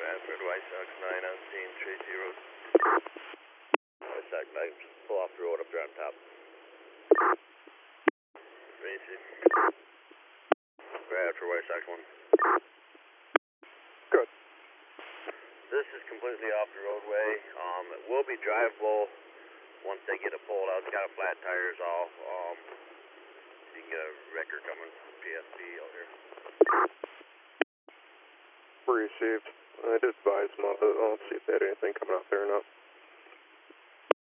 Bradford, White Sox 9 on scene, Tracy Road. White Sox 9, pull off the road up there on top. Tracy. Bradford, White Sox 1. Good. This is completely off the roadway. It will be drivable once they get it pulled out. It's got a flat tires off. You can get a record coming from PSP out here. Received. I did advise them of it. I'll see if they had anything coming out there or not.